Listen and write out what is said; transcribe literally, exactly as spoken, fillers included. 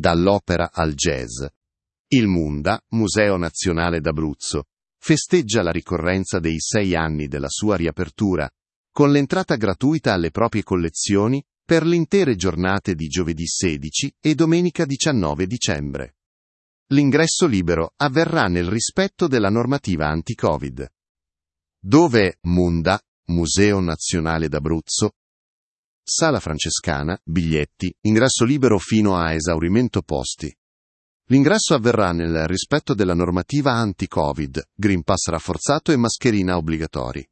dall'opera al jazz. Il Munda, Museo Nazionale d'Abruzzo, festeggia la ricorrenza dei sei anni della sua riapertura, con l'entrata gratuita alle proprie collezioni per le intere giornate di giovedì sedici e domenica diciannove dicembre. L'ingresso libero avverrà nel rispetto della normativa anti-Covid. Dove Munda, Museo Nazionale d'Abruzzo, Sala Francescana, biglietti, ingresso libero fino a esaurimento posti. L'ingresso avverrà nel rispetto della normativa anti-Covid, Green Pass rafforzato e mascherina obbligatori.